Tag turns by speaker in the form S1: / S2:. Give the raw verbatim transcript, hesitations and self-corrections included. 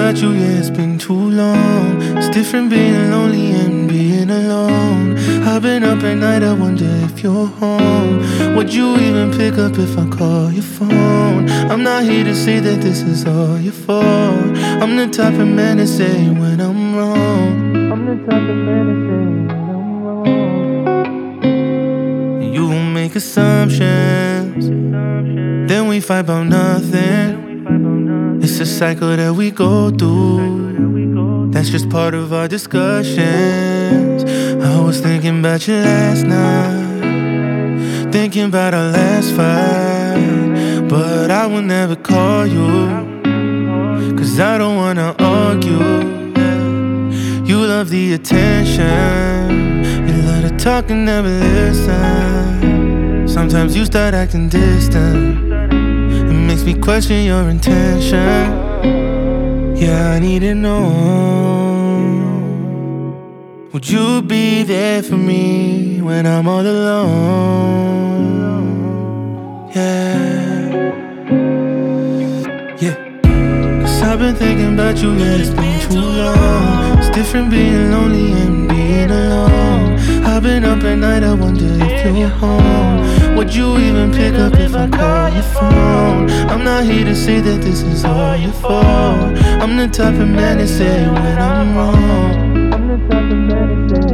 S1: about you, yeah, it's been too long. It's different being lonely and being alone. I've been up at night, I wonder if you're home. Would you even pick up if I call your phone? I'm not here to say that this is all your fault. I'm the type of man to say when I'm wrong. I'm the type of man to say when I'm wrong. You won't make assumptions, then we fight about nothing. It's a cycle that we go through, that's just part of our discussions. I was thinking about you last night, thinking about our last fight. But I will never call you, cause I don't wanna argue. You love the attention, you love to talk and never listen. Sometimes you start acting distant, makes me question your intention. Yeah, I need to know, would you be there for me when I'm all alone? Yeah, yeah. Cause I've been thinking about you, yeah, it's been too long. It's different being lonely and being alone. I've been up at night, I wonder if you're home. Would you even pick up if I call your phone? I'm not here to say that this is all your fault. I'm the type of man to say when I'm wrong. I'm the type of man to say